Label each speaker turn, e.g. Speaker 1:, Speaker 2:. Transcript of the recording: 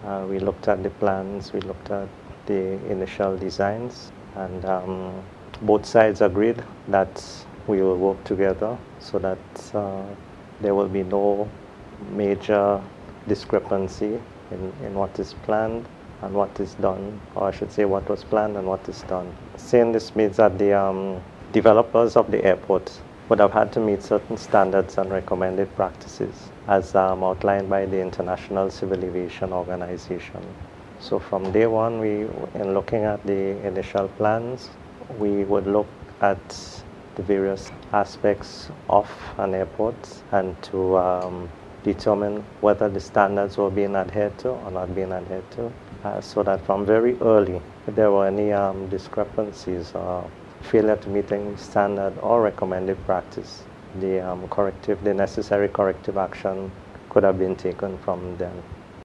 Speaker 1: We looked at the plans, we looked at the initial designs, and both sides agreed that we will work together so that there will be no major discrepancy in what is planned and what is done, or I should say what was planned and what is done. Saying this means that the developers of the airport would have had to meet certain standards and recommended practices as outlined by the International Civil Aviation Organization. So from day one, in looking at the initial plans, we would look at the various aspects of an airport and to determine whether the standards were being adhered to or not being adhered to, so that from very early, if there were any discrepancies or failure to meet any standard or recommended practice, the necessary corrective action could have been taken from then.